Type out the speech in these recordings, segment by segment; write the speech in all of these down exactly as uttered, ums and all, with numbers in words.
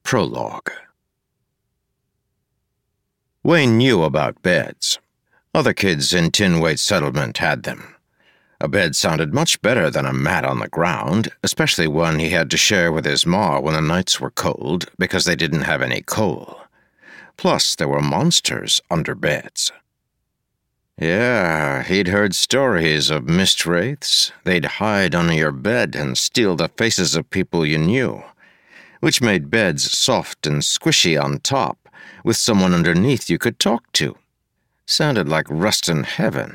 Prologue. Wayne knew about beds. Other kids in Tinwait Settlement had them. A bed sounded much better than a mat on the ground, especially one he had to share with his ma when the nights were cold because they didn't have any coal. Plus, there were monsters under beds. Yeah, he'd heard stories of mist wraiths. They'd hide under your bed and steal the faces of people you knew, which made beds soft and squishy on top, with someone underneath you could talk to. Sounded like Rustin Heaven.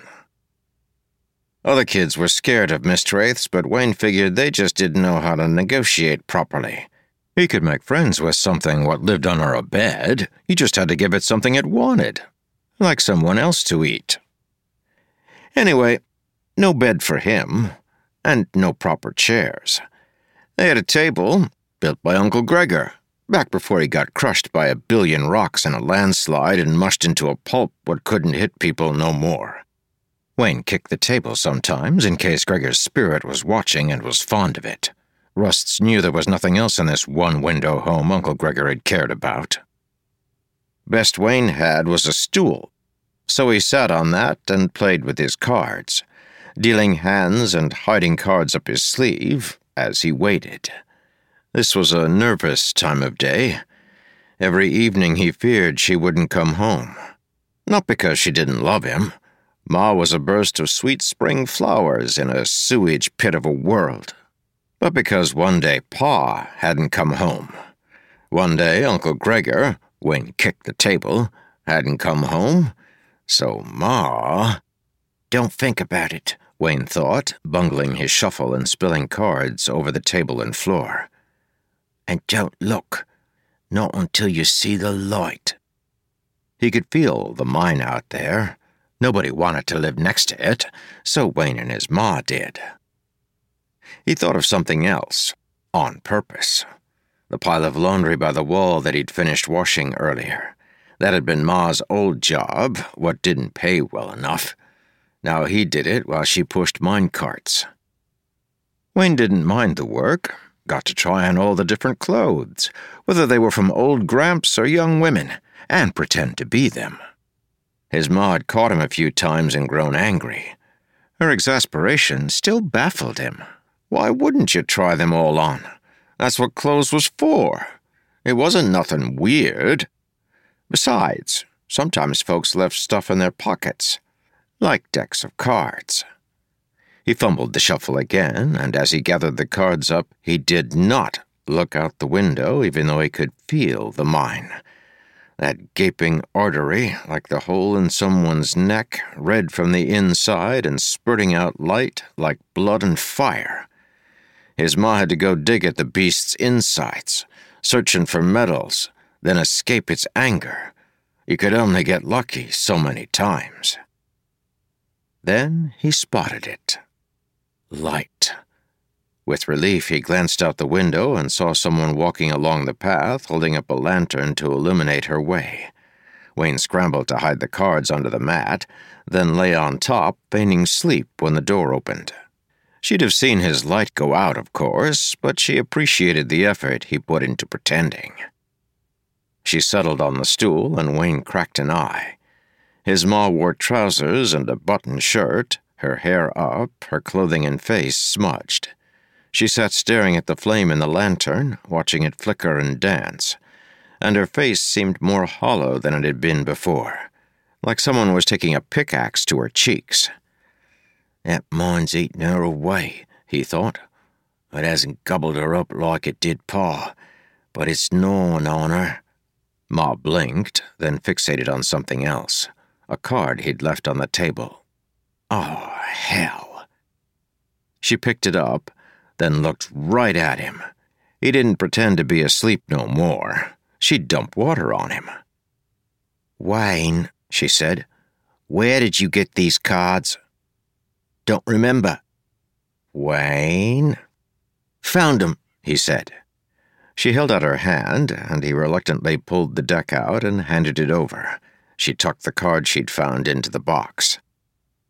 Other kids were scared of mist wraiths, but Wayne figured they just didn't know how to negotiate properly. He could make friends with something what lived under a bed. You just had to give it something it wanted, like someone else to eat. Anyway, no bed for him, and no proper chairs. They had a table built by Uncle Gregor, back before he got crushed by a billion rocks in a landslide and mushed into a pulp what couldn't hit people no more. Wayne kicked the table sometimes in case Gregor's spirit was watching and was fond of it. Rusts knew there was nothing else in this one-window home Uncle Gregor had cared about. Best Wayne had was a stool, so he sat on that and played with his cards, dealing hands and hiding cards up his sleeve as he waited. This was a nervous time of day. Every evening he feared she wouldn't come home. Not because she didn't love him. Ma was a burst of sweet spring flowers in a sewage pit of a world. But because one day Pa hadn't come home. One day Uncle Gregor, Wayne kicked the table, hadn't come home. So Ma... Don't think about it, Wayne thought, bungling his shuffle and spilling cards over the table and floor. And don't look. Not until you see the light. He could feel the mine out there. Nobody wanted to live next to it, so Wayne and his ma did. He thought of something else, on purpose. The pile of laundry by the wall that he'd finished washing earlier. That had been Ma's old job, what didn't pay well enough. Now he did it while she pushed mine carts. Wayne didn't mind the work. Got to try on all the different clothes, whether they were from old Gramps or young women, and pretend to be them. His ma had caught him a few times and grown angry. Her exasperation still baffled him. Why wouldn't you try them all on? That's what clothes was for. It wasn't nothing weird. Besides, sometimes folks left stuff in their pockets, like decks of cards. He fumbled the shuffle again, and as he gathered the cards up, he did not look out the window, even though he could feel the mine. That gaping artery, like the hole in someone's neck, red from the inside and spurting out light like blood and fire. His ma had to go dig at the beast's insides, searching for metals, then escape its anger. You could only get lucky so many times. Then he spotted it. Light. With relief, he glanced out the window and saw someone walking along the path, holding up a lantern to illuminate her way. Wayne scrambled to hide the cards under the mat, then lay on top, feigning sleep when the door opened. She'd have seen his light go out, of course, but she appreciated the effort he put into pretending. She settled on the stool, and Wayne cracked an eye. His ma wore trousers and a button shirt, her hair up, her clothing and face smudged. She sat staring at the flame in the lantern, watching it flicker and dance, and her face seemed more hollow than it had been before, like someone was taking a pickaxe to her cheeks. That mine's eating her away, he thought. It hasn't gobbled her up like it did Pa, but it's gnawing on her. Ma blinked, then fixated on something else, a card he'd left on the table. Oh, hell. She picked it up, then looked right at him. He didn't pretend to be asleep no more. She'd dumped water on him. Wayne, she said, where did you get these cards? Don't remember. Wayne? Found 'em, he said. She held out her hand, and he reluctantly pulled the deck out and handed it over. She tucked the card she'd found into the box.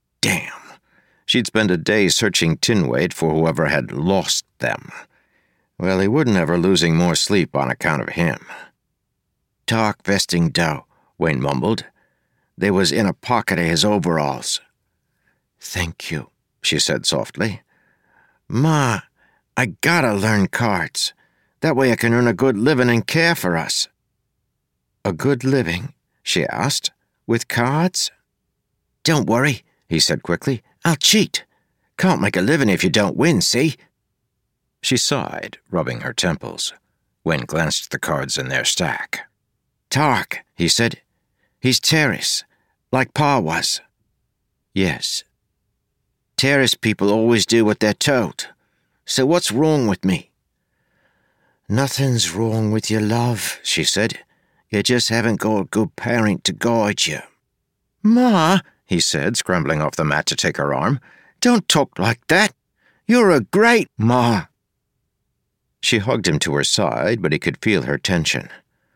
Damn. She'd spent a day searching Tinwait for whoever had lost them. Well, he wouldn't have her losing more sleep on account of him. "Talk vesting dough," Wayne mumbled. "They was in a pocket of his overalls." "Thank you," she said softly. "Ma, I gotta learn cards. That way I can earn a good living and care for us." "A good living?" she asked. "With cards?" "Don't worry," he said quickly. "I'll cheat. Can't make a living if you don't win, see?" She sighed, rubbing her temples. Wayne glanced at the cards in their stack. "Tark," he said. "He's Terrace, like Pa was." "Yes." "Terrace people always do what they're told. So what's wrong with me?" "Nothing's wrong with your love," she said. "You just haven't got a good parent to guide you." "Ma," he said, scrambling off the mat to take her arm, "don't talk like that. You're a great ma." She hugged him to her side, but he could feel her tension.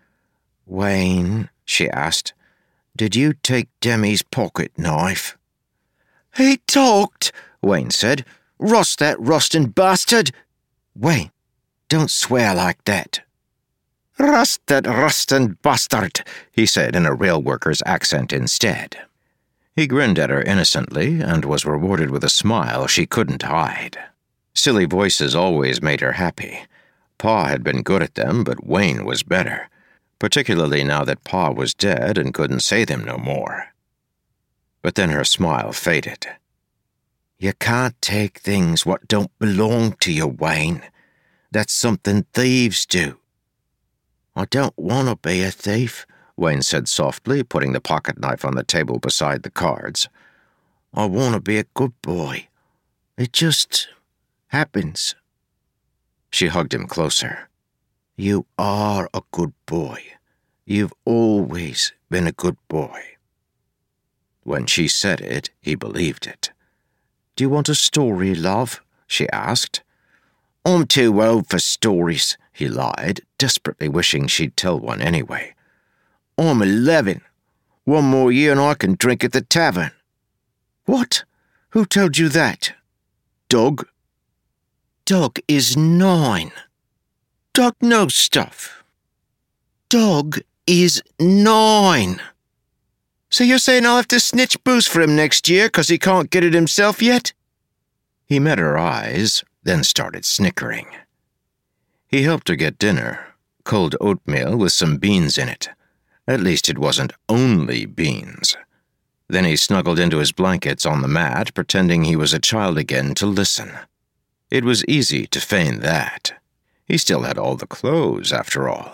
"Wayne," she asked, "did you take Demi's pocket knife?" "He talked," Wayne said. "Rust that rustin' bastard." "Wayne, don't swear like that." "Rust that rustin' bastard," he said in a rail worker's accent instead. He grinned at her innocently and was rewarded with a smile she couldn't hide. Silly voices always made her happy. Pa had been good at them, but Wayne was better, particularly now that Pa was dead and couldn't say them no more. But then her smile faded. "You can't take things what don't belong to you, Wayne. That's something thieves do." "I don't want to be a thief," Wayne said softly, putting the pocket knife on the table beside the cards. "I want to be a good boy. It just happens." She hugged him closer. "You are a good boy. You've always been a good boy." When she said it, he believed it. "Do you want a story, love?" she asked. "I'm too old for stories," he lied, desperately wishing she'd tell one anyway. "I'm eleven. One more year and I can drink at the tavern." "What? Who told you that?" "Doug." "Doug is nine." "Doug knows stuff." "Doug is nine." "So you're saying I'll have to snitch booze for him next year because he can't get it himself yet?" He met her eyes, then started snickering. He helped her get dinner, cold oatmeal with some beans in it. At least it wasn't only beans. Then he snuggled into his blankets on the mat, pretending he was a child again to listen. It was easy to feign that. He still had all the clothes, after all.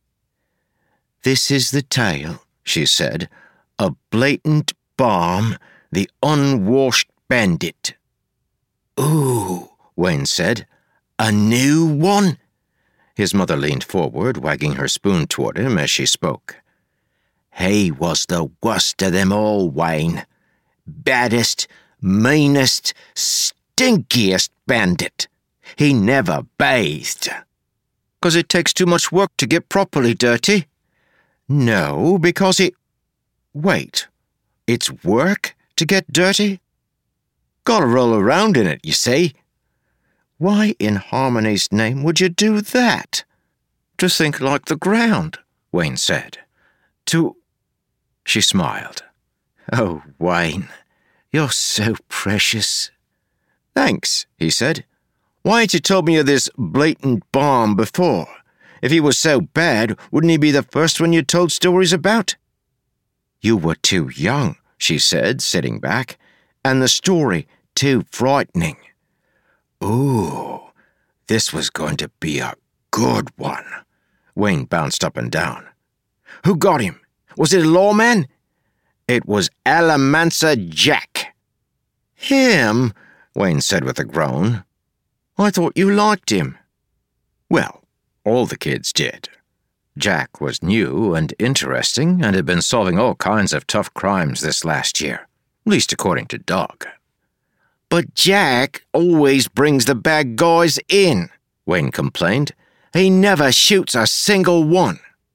"This is the tale," she said. "A blatant bomb, the unwashed bandit." "Ooh," Wayne said. "A new one?" His mother leaned forward, wagging her spoon toward him as she spoke. "He was the worst of them all, Wayne. Baddest, meanest, stinkiest bandit. He never bathed." "'Cause it takes too much work to get properly dirty?" "No, because it... Wait, it's work to get dirty?" "Gotta roll around in it, you see." "Why in Harmony's name would you do that?" "To sink like the ground," Wayne said. "To..." She smiled. "Oh, Wayne, you're so precious." "Thanks," he said. "Why ain't you told me of this blatant bomb before? If he was so bad, wouldn't he be the first one you told stories about?" "You were too young," she said, sitting back, "and the story too frightening." Ooh, this was going to be a good one. Wayne bounced up and down. "Who got him? Was it a lawman?" "It was Alamansa Jack." "Him?" Wayne said with a groan. "I thought you liked him." Well, all the kids did. Jack was new and interesting and had been solving all kinds of tough crimes this last year, at least according to Doug. "But Jack always brings the bad guys in," Wayne complained. "He never shoots a single one."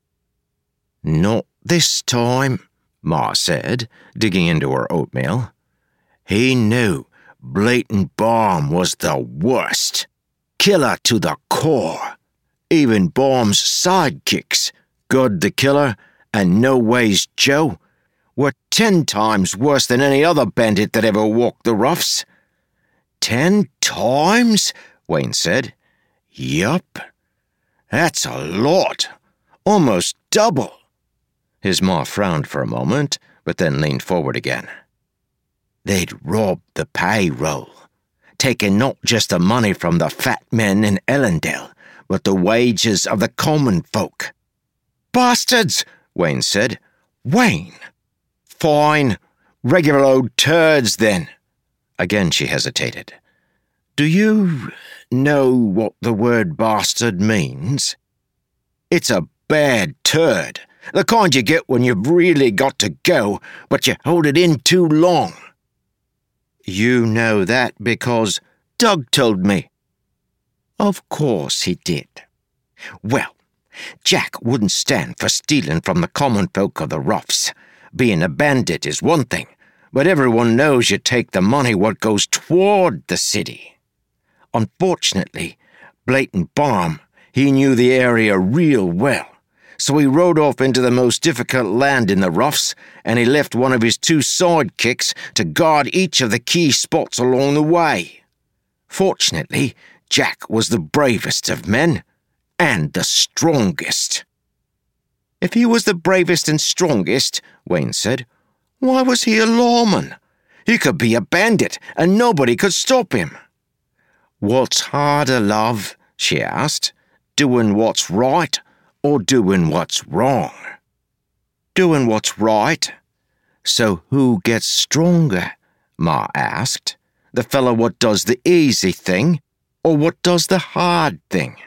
"Not this time," Ma said, digging into her oatmeal. "He knew Blatant Bomb was the worst." Killer to the core. Even Baum's sidekicks, God the Killer and No Ways Joe, were ten times worse than any other bandit that ever walked the roughs. Ten times? Wayne said. Yup. That's a lot. Almost double. His ma frowned for a moment, but then leaned forward again. They'd robbed the payroll, taking not just the money from the fat men in Ellendale, but the wages of the common folk. Bastards, Wayne said. Wayne. Fine. Regular old turds, then. Again she hesitated. Do you know what the word bastard means? It's a bad turd, the kind you get when you've really got to go, but you hold it in too long. You know that because Doug told me. Of course he did. Well, Jack wouldn't stand for stealing from the common folk of the roughs. Being a bandit is one thing, but everyone knows you take the money what goes toward the city. Unfortunately, Blatant Baum, he knew the area real well, so he rode off into the most difficult land in the roughs, and he left one of his two sidekicks to guard each of the key spots along the way. Fortunately, Jack was the bravest of men, and the strongest. If he was the bravest and strongest, Wayne said, why was he a lawman? He could be a bandit, and nobody could stop him. What's harder, love? She asked. Doing what's right, or doing what's wrong? Doing what's right. So who gets stronger? Ma asked. The fellow what does the easy thing, or what does the hard thing?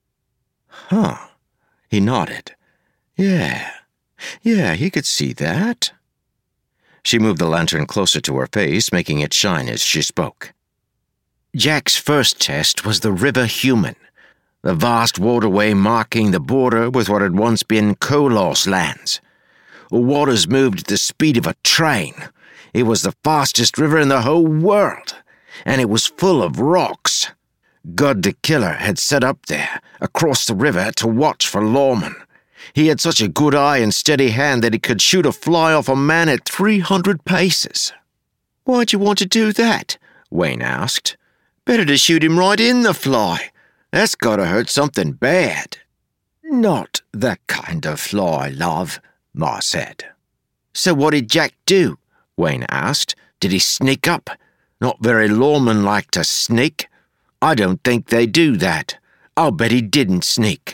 Huh. He nodded. Yeah, yeah, he could see that. She moved the lantern closer to her face, making it shine as she spoke. Jack's first test was the River Human, the vast waterway marking the border with what had once been Kolos lands. The waters moved at the speed of a train. It was the fastest river in the whole world, and it was full of rocks. God the Killer had set up there, across the river, to watch for lawmen. He had such a good eye and steady hand that he could shoot a fly off a man at three hundred paces. Why'd you want to do that? Wayne asked. Better to shoot him right in the fly. That's gotta hurt something bad. Not that kind of fly, love, Ma said. So what did Jack do? Wayne asked. Did he sneak up? Not very lawman-like to sneak. I don't think they do that. I'll bet he didn't sneak.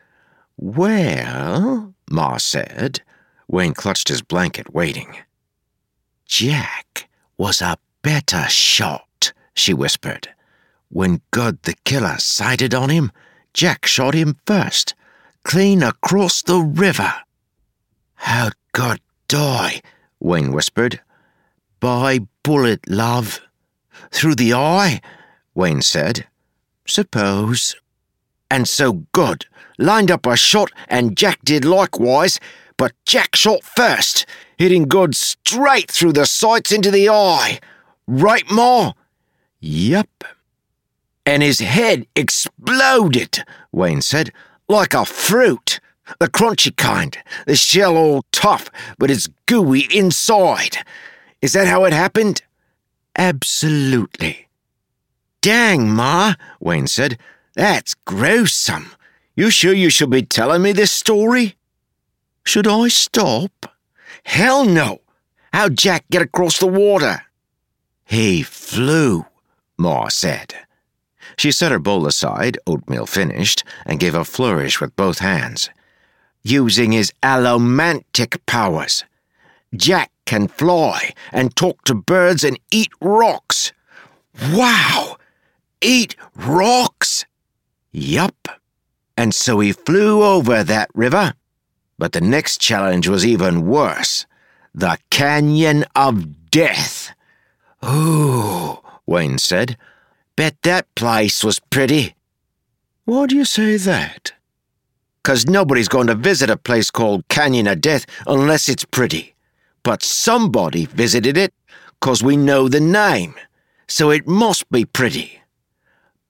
Well, Ma said. Wayne clutched his blanket, waiting. Jack was a better shot, she whispered. When God the Killer sighted on him, Jack shot him first, clean across the river. How'd God die? Wayne whispered. By bullet, love. Through the eye? Wayne said. Suppose. And so God lined up a shot, and Jack did likewise, but Jack shot first, hitting God straight through the sights into the eye. Right, Ma? Yup. And his head exploded, Wayne said, like a fruit. The crunchy kind, the shell all tough, but it's gooey inside. Is that how it happened? Absolutely. Dang, Ma, Wayne said. That's gruesome. You sure you should be telling me this story? Should I stop? Hell no. How'd Jack get across the water? He flew, Ma said. She set her bowl aside, oatmeal finished, and gave a flourish with both hands. Using his allomantic powers. Jack can fly and talk to birds and eat rocks. Wow! Eat rocks? Yup. And so he flew over that river. But the next challenge was even worse. The Canyon of Death. Ooh, Wayne said. Bet that place was pretty. Why do you say that? 'Cause nobody's going to visit a place called Canyon of Death unless it's pretty. But somebody visited it, 'cause we know the name, so it must be pretty.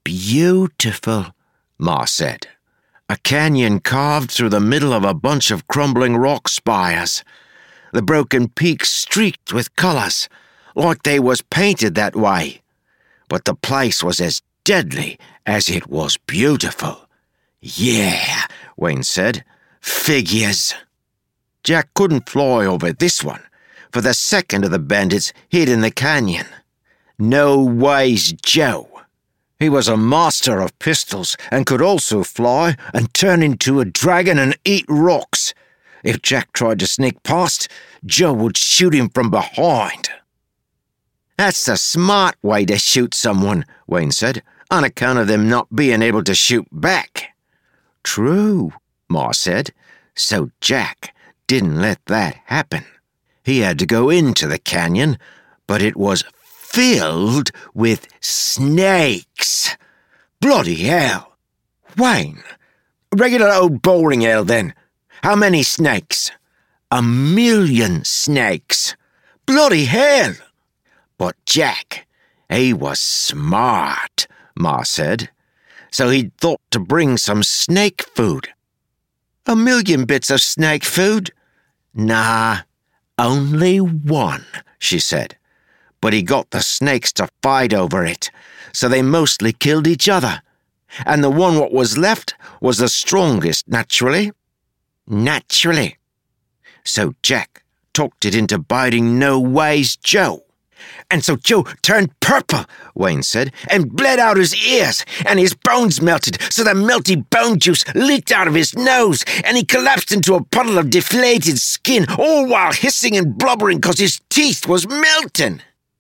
beautiful, Ma said. A canyon carved through the middle of a bunch of crumbling rock spires. The broken peaks streaked with colours, like they was painted that way. But the place was as deadly as it was beautiful. Yeah, Wayne said. Figures. Jack couldn't fly over this one, for the second of the bandits hid in the canyon. No ways, Joe. He was a master of pistols and could also fly and turn into a dragon and eat rocks. If Jack tried to sneak past, Joe would shoot him from behind. That's the smart way to shoot someone, Wayne said, on account of them not being able to shoot back. True, Ma said. So Jack didn't let that happen. He had to go into the canyon, but it was filled with snakes. Bloody hell. Wayne, regular old bowling ale then. How many snakes? A million snakes. Bloody hell. But Jack, he was smart, Ma said. So he'd thought to bring some snake food. A million bits of snake food? Nah, only one, she said. But he got the snakes to fight over it, so they mostly killed each other. And the one what was left was the strongest, naturally. Naturally. So Jack talked it into biting No Ways Joe. And so Joe turned purple, Wayne said, and bled out his ears, and his bones melted, so the melty bone juice leaked out of his nose, and he collapsed into a puddle of deflated skin, all while hissing and blubbering because his teeth was melting.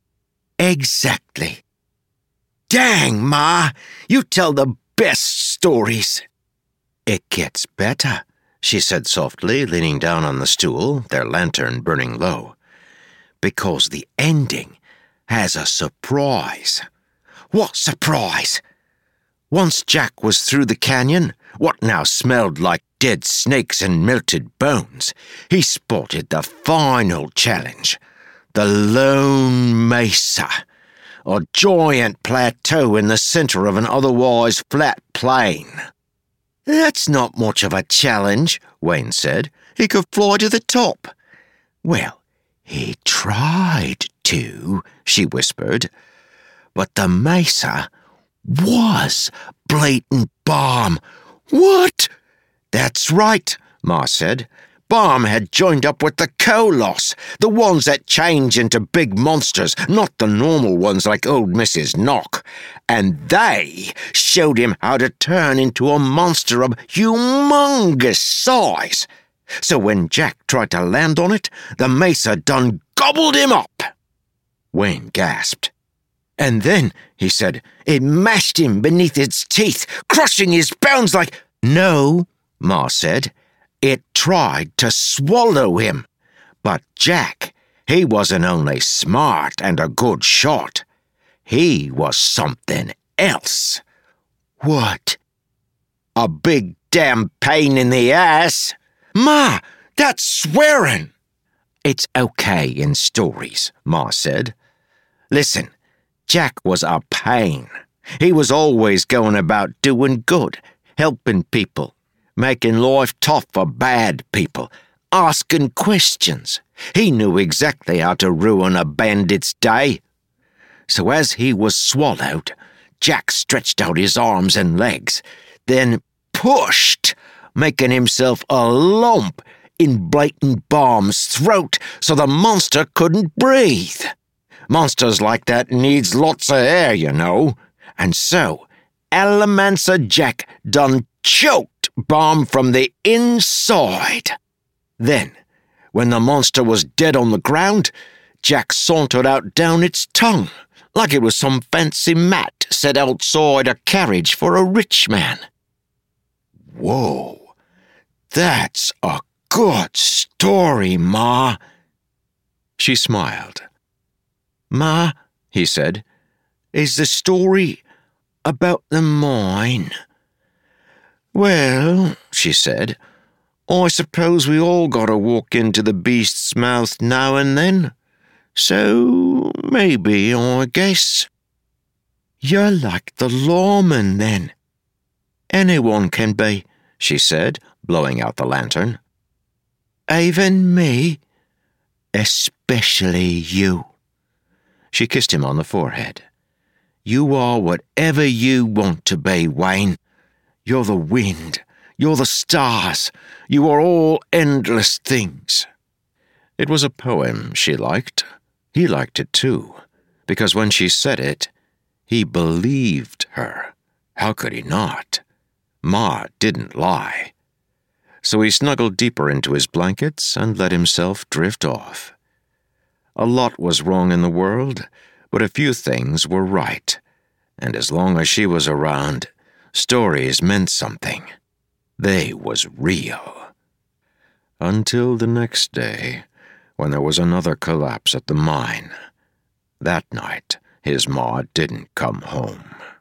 Exactly. Dang, Ma, you tell the best stories. It gets better, she said softly, leaning down on the stool, their lantern burning low. Because the ending has a surprise. What surprise? Once Jack was through the canyon, what now smelled like dead snakes and melted bones, he spotted the final challenge. The Lone Mesa, a giant plateau in the center of an otherwise flat plain. That's not much of a challenge, Wayne said. He could fly to the top. Well, he tried to, she whispered. But the mesa was blatant bomb. What? That's right, Ma said. Bomb had joined up with the Koloss, the ones that change into big monsters, not the normal ones like old Missus Knock. And they showed him how to turn into a monster of humongous size. So when Jack tried to land on it, the mesa done gobbled him up. Wayne gasped. And then, he said, it mashed him beneath its teeth, crushing his bones like... No, Ma said. It tried to swallow him. But Jack, he wasn't only smart and a good shot. He was something else. What? A big damn pain in the ass. Ma, that's swearing. It's okay in stories, Ma said. Listen, Jack was a pain. He was always going about doing good, helping people, making life tough for bad people, asking questions. He knew exactly how to ruin a bandit's day. So as he was swallowed, Jack stretched out his arms and legs, then pushed, making himself a lump in Blatant Bomb's throat so the monster couldn't breathe. Monsters like that needs lots of air, you know. And so, Alamancer Jack done choked Bomb from the inside. Then, when the monster was dead on the ground, Jack sauntered out down its tongue, like it was some fancy mat set outside a carriage for a rich man. Whoa, that's a good story, Ma. She smiled. Ma, he said, is the story about the mine? Well, she said, I suppose we all gotta walk into the beast's mouth now and then. So, maybe, I guess. "You're like the lawman, then." "Anyone can be," she said, blowing out the lantern. "Even me?" "Especially you." She kissed him on the forehead. "You are whatever you want to be, Wayne. You're the wind. You're the stars. You are all endless things." It was a poem she liked. He liked it too, because when she said it, he believed her. How could he not? Ma didn't lie. So he snuggled deeper into his blankets and let himself drift off. A lot was wrong in the world, but a few things were right, and as long as she was around, stories meant something. They was real. Until the next day, when there was another collapse at the mine. That night, his ma didn't come home.